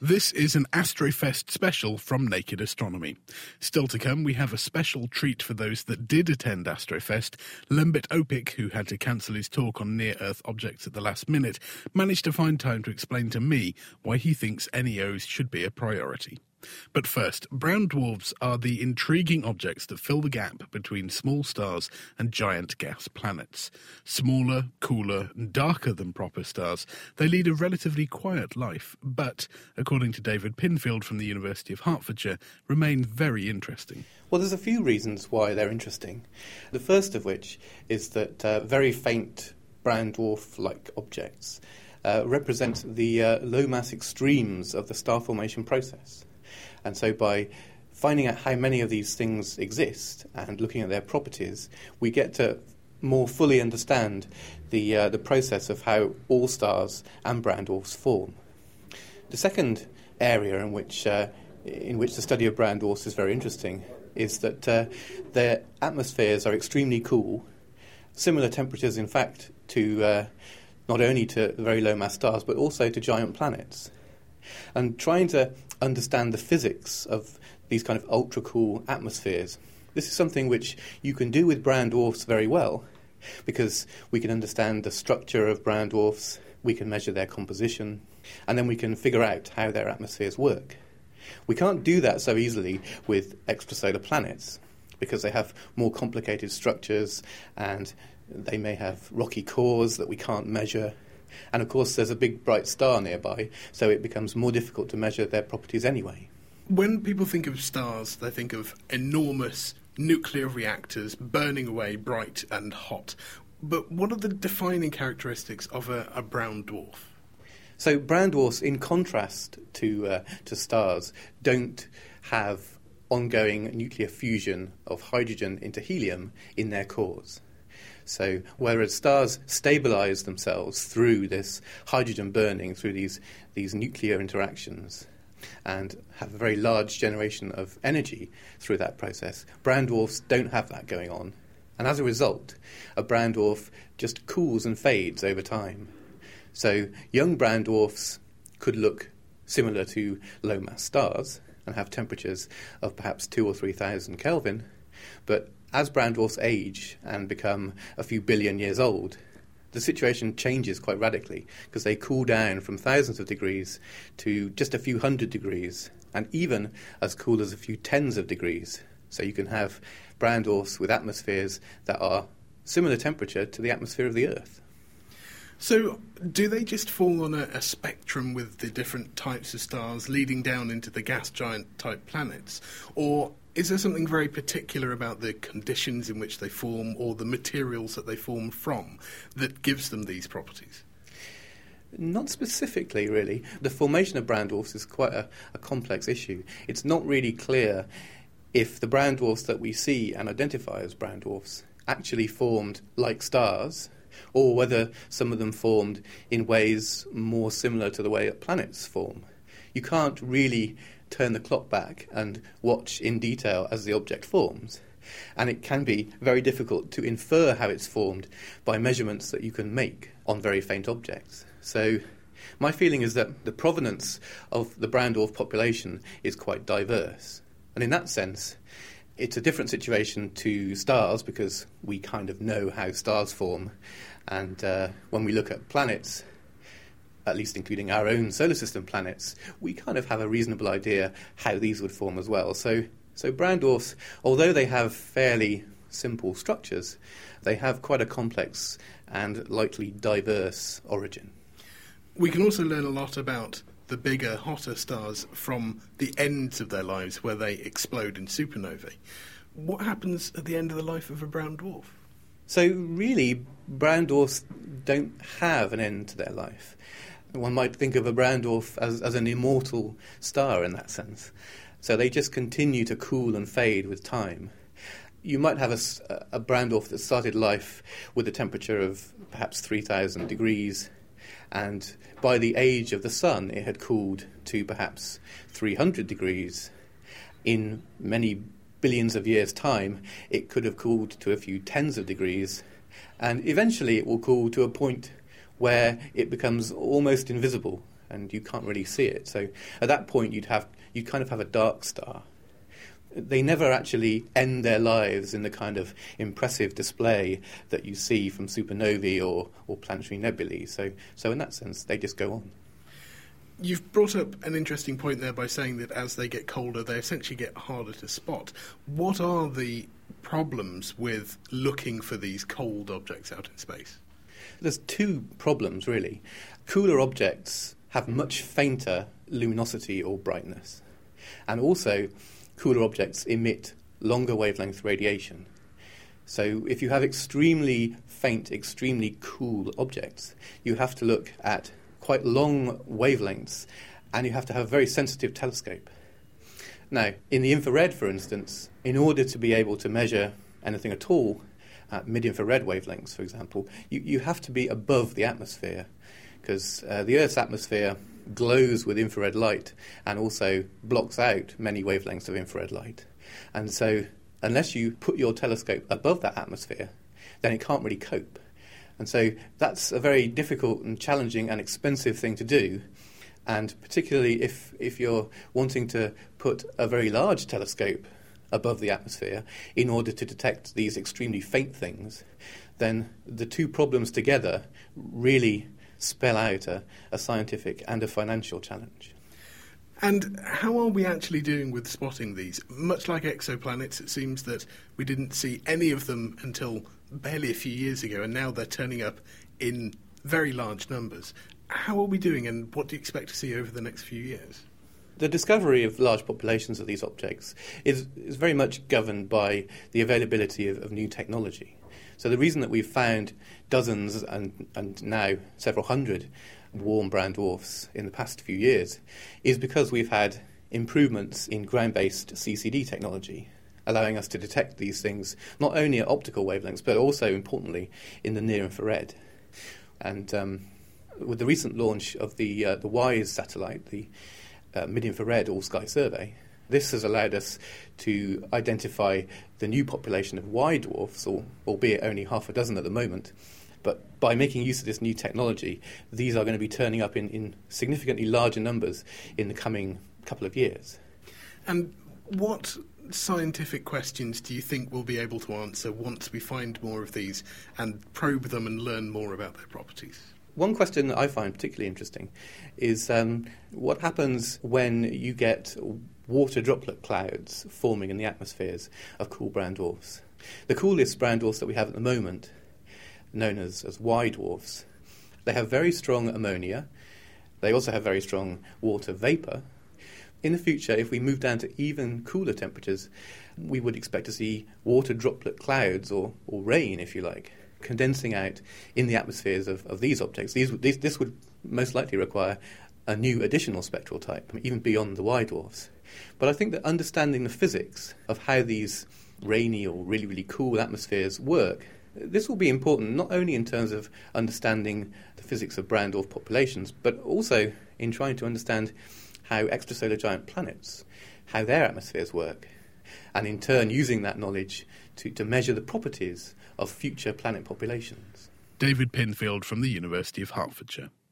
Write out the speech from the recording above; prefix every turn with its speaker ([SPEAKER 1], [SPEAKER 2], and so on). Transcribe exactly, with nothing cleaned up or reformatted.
[SPEAKER 1] This is an Astrofest special from Naked Astronomy. Still to come, we have a special treat for those that did attend Astrofest. Lembit Opik, who had to cancel his talk on near-Earth objects at the last minute, managed to find time to explain to me why he thinks N E Os should be a priority. But first, brown dwarfs are the intriguing objects that fill the gap between small stars and giant gas planets. Smaller, cooler, and darker than proper stars, they lead a relatively quiet life, but, according to David Pinfield from the University of Hertfordshire, remain very interesting.
[SPEAKER 2] Well, there's a few reasons why they're interesting. The first of which is that uh, very faint brown dwarf-like objects uh, represent the uh, low-mass extremes of the star formation process. And so by finding out how many of these things exist and looking at their properties, we get to more fully understand the uh, the process of how all stars and brown dwarfs form. The second area in which uh, in which the study of brown dwarfs is very interesting is that uh, their atmospheres are extremely cool, similar temperatures, in fact, to uh, not only to very low mass stars but also to giant planets. And trying to understand the physics of these kind of ultra-cool atmospheres, this is something which you can do with brown dwarfs very well, because we can understand the structure of brown dwarfs, we can measure their composition, and then we can figure out how their atmospheres work. We can't do that so easily with extrasolar planets, because they have more complicated structures, and they may have rocky cores that we can't measure. And of course there's a big bright star nearby, so it becomes more difficult to measure their properties anyway.
[SPEAKER 1] When people think of stars, they think of enormous nuclear reactors burning away bright and hot. But what are the defining characteristics of a, a brown dwarf?
[SPEAKER 2] So brown dwarfs, in contrast to uh, to stars, don't have ongoing nuclear fusion of hydrogen into helium in their cores. So whereas stars stabilise themselves through this hydrogen burning, through these, these nuclear interactions, and have a very large generation of energy through that process, brown dwarfs don't have that going on. And as a result, a brown dwarf just cools and fades over time. So young brown dwarfs could look similar to low-mass stars and have temperatures of perhaps two or three thousand Kelvin, but as brown dwarfs age and become a few billion years old, the situation changes quite radically, because they cool down from thousands of degrees to just a few hundred degrees, and even as cool as a few tens of degrees. So you can have brown dwarfs with atmospheres that are similar temperature to the atmosphere of the Earth.
[SPEAKER 1] So do they just fall on a, a spectrum with the different types of stars leading down into the gas giant type planets? Or is there something very particular about the conditions in which they form or the materials that they form from that gives them these properties?
[SPEAKER 2] Not specifically, really. The formation of brown dwarfs is quite a, a complex issue. It's not really clear if the brown dwarfs that we see and identify as brown dwarfs actually formed like stars, or whether some of them formed in ways more similar to the way that planets form. You can't really turn the clock back and watch in detail as the object forms. And it can be very difficult to infer how it's formed by measurements that you can make on very faint objects. So my feeling is that the provenance of the brown dwarf population is quite diverse. And in that sense, it's a different situation to stars, because we kind of know how stars form. And uh, when we look at planets, at least including our own solar system planets, we kind of have a reasonable idea how these would form as well. So, so brown dwarfs, although they have fairly simple structures, they have quite a complex and likely diverse origin.
[SPEAKER 1] We can also learn a lot about the bigger, hotter stars from the ends of their lives where they explode in supernovae. What happens at the end of the life of a brown dwarf?
[SPEAKER 2] So really, brown dwarfs don't have an end to their life. One might think of a brown dwarf as, as an immortal star in that sense. So they just continue to cool and fade with time. You might have a, a brown dwarf that started life with a temperature of perhaps three thousand degrees, and by the age of the sun it had cooled to perhaps three hundred degrees. In many billions of years' time, it could have cooled to a few tens of degrees, and eventually it will cool to a point where it becomes almost invisible, and you can't really see it. So at that point, you'd have you kind of have a dark star. They never actually end their lives in the kind of impressive display that you see from supernovae or, or planetary nebulae. So, so in that sense, they just go on.
[SPEAKER 1] You've brought up an interesting point there by saying that as they get colder, they essentially get harder to spot. What are the problems with looking for these cold objects out in space?
[SPEAKER 2] There's two problems, really. Cooler objects have much fainter luminosity or brightness. And also, cooler objects emit longer wavelength radiation. So if you have extremely faint, extremely cool objects, you have to look at quite long wavelengths, and you have to have a very sensitive telescope. Now, in the infrared, for instance, in order to be able to measure anything at all at mid-infrared wavelengths, for example, you, you have to be above the atmosphere, because uh, the Earth's atmosphere glows with infrared light and also blocks out many wavelengths of infrared light. And so unless you put your telescope above that atmosphere, then it can't really cope. And so that's a very difficult and challenging and expensive thing to do. And particularly if, if you're wanting to put a very large telescope above the atmosphere in order to detect these extremely faint things, then the two problems together really spell out a, a scientific and a financial challenge.
[SPEAKER 1] And how are we actually doing with spotting these? Much like exoplanets, it seems that we didn't see any of them until barely a few years ago, and now they're turning up in very large numbers. How are we doing, and what do you expect to see over the next few years?
[SPEAKER 2] The discovery of large populations of these objects is, is very much governed by the availability of, of new technology. So the reason that we've found dozens and, and now several hundred warm brown dwarfs in the past few years is because we've had improvements in ground-based C C D technology, allowing us to detect these things not only at optical wavelengths, but also, importantly, in the near-infrared. And um, with the recent launch of the, uh, the WISE satellite, the uh, Mid-Infrared All-Sky Survey, this has allowed us to identify the new population of Y dwarfs, or, albeit only half a dozen at the moment. But by making use of this new technology, these are going to be turning up in, in significantly larger numbers in the coming couple of years.
[SPEAKER 1] And what scientific questions do you think we'll be able to answer once we find more of these and probe them and learn more about their properties?
[SPEAKER 2] One question that I find particularly interesting is um, what happens when you get water droplet clouds forming in the atmospheres of cool brown dwarfs. The coolest brown dwarfs that we have at the moment, known as, as Y dwarfs, they have very strong ammonia. They also have very strong water vapour. In the future, if we move down to even cooler temperatures, we would expect to see water droplet clouds, or, or rain, if you like, condensing out in the atmospheres of, of these objects. These, these, this would most likely require a new additional spectral type, even beyond the Y dwarfs. But I think that understanding the physics of how these rainy or really, really cool atmospheres work, this will be important not only in terms of understanding the physics of brown dwarf populations, but also in trying to understand how extrasolar giant planets, how their atmospheres work, and in turn using that knowledge to, to measure the properties of future planet populations.
[SPEAKER 1] David Pinfield from the University of Hertfordshire.